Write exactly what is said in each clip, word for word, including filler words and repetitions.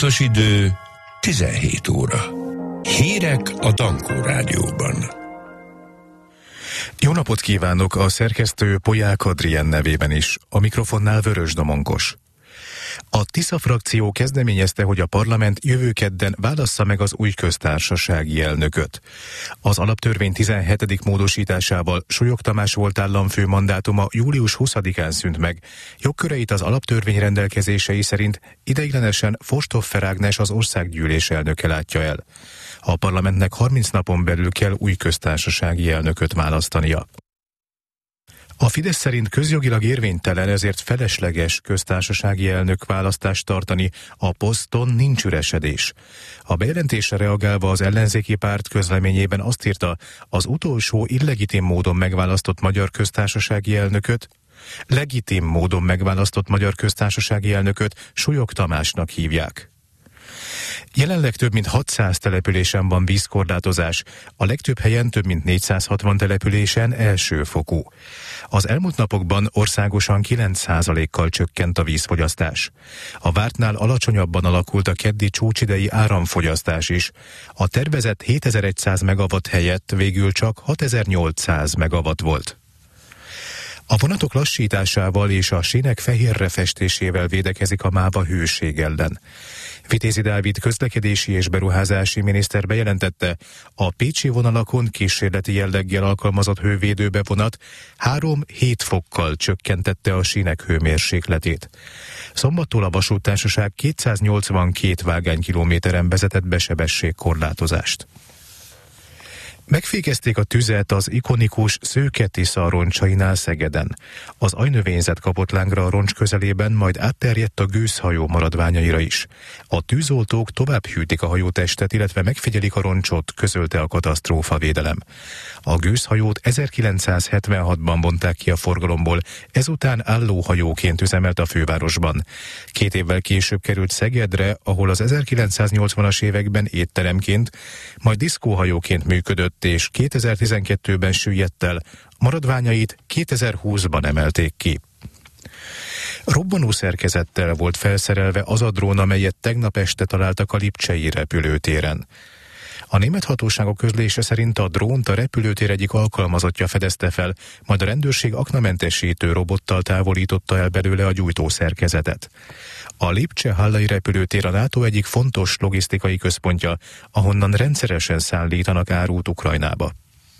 Pontos idő tizenhét óra. Hírek a Dankó Rádióban. Jó napot kívánok a szerkesztő Polyák Adrien nevében is, a mikrofonnál Vörös Domonkos. A Tisza frakció kezdeményezte, hogy a parlament jövő kedden válassza meg az új köztársasági elnököt. Az alaptörvény tizenhetedik módosításával Súlyog Tamás volt államfő mandátuma július huszadikán szűnt meg. Jogköreit az alaptörvény rendelkezései szerint ideiglenesen Fosthofffer Ágnes az országgyűlés elnöke látja el. A parlamentnek harminc napon belül kell új köztársasági elnököt választania. A Fidesz szerint közjogilag érvénytelen, ezért felesleges köztársasági elnök választást tartani, a poszton nincs üresedés. A bejelentésre reagálva az ellenzéki párt közleményében azt írta, az utolsó illegitim módon megválasztott magyar köztársasági elnököt, legitim módon megválasztott magyar köztársasági elnököt Súlyog Tamásnak hívják. Jelenleg több mint hatszáz településen van vízkorlátozás, a legtöbb helyen több mint négyszázhatvan településen elsőfokú. Az elmúlt napokban országosan kilenc százalékkal csökkent a vízfogyasztás. A vártnál alacsonyabban alakult a keddi csúcsidei áramfogyasztás is. A tervezett hétezer-száz megawatt helyett végül csak hatezer-nyolcszáz megawatt volt. A vonatok lassításával és a sínek fehérre festésével védekezik a MÁV a hőség ellen. Vitézi Dávid közlekedési és beruházási miniszter bejelentette, a pécsi vonalakon kísérleti jelleggel alkalmazott hővédőbe vonat három-hét fokkal csökkentette a sínek hőmérsékletét. Szombattól a vasúttársaság kétszáznyolcvankét vágánykilométeren vezetett be sebességkorlátozást. Megfékezték a tüzet az ikonikus Szőke Tisza roncsainál Szegeden. Az ajnövényzet kapott lángra a roncs közelében, majd átterjedt a gőzhajó maradványaira is. A tűzoltók tovább hűtik a hajótestet, illetve megfigyelik a roncsot, közölte a katasztrófavédelem. A gőzhajót ezerkilencszázhetvenhatban vonták ki a forgalomból, ezután állóhajóként üzemelt a fővárosban. Két évvel később került Szegedre, ahol az ezerkilencszáznyolcvanas években étteremként, majd diszkóhajóként működött, és kétezer-tizenkettőben süllyedt el, maradványait kétezer-húszban emelték ki. Robbanó szerkezettel volt felszerelve az a drón, amelyet tegnap este találtak a lipcsei repülőtéren. A német hatóságok közlése szerint a drónt a repülőtér egyik alkalmazottja fedezte fel, majd a rendőrség aknamentesítő robottal távolította el belőle a gyújtószerkezetet. A Lipcse-Hallai repülőtér a NATO egyik fontos logisztikai központja, ahonnan rendszeresen szállítanak árut Ukrajnába.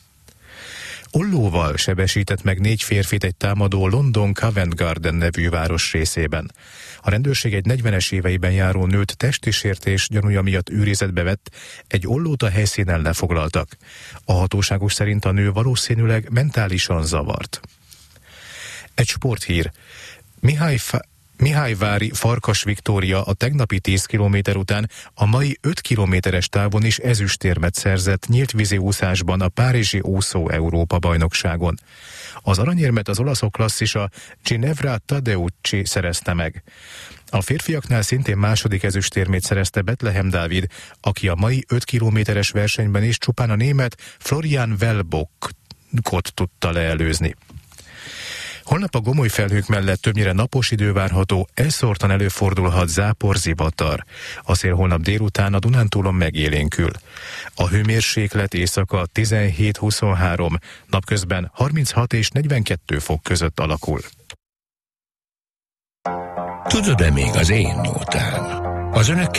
Ollóval sebesített meg négy férfit egy támadó London Covent Garden nevű város részében. A rendőrség egy negyvenes éveiben járó nőt testi sértés gyanúja miatt őrizetbe vett, egy ollót a helyszínen lefoglaltak. A hatóságok szerint a nő valószínűleg mentálisan zavart. Egy sporthír. Mihály Fa- Mihályvári Farkas Viktória a tegnapi tíz kilométer után a mai öt kilométeres távon is ezüstérmet szerzett nyíltvízi úszásban a párizsi úszó Európa bajnokságon. Az aranyérmet az olaszok klasszisa Ginevra Tadeucci szerezte meg. A férfiaknál szintén második ezüstérmét szerezte Betlehem Dávid, aki a mai öt kilométeres versenyben is csupán a német Florian Wellbockot tudta leelőzni. Holnap a gomoly felhők mellett többnyire napos idő várható, elszórtan előfordulhat zápor, zivatar. A szél holnap délután a Dunántúlon megélénkül. A hőmérséklet éjszaka tizenhét-huszonhárom, napközben harminchat és negyvenkettő fok között alakul. Tudod-e még az én nótám? Az önök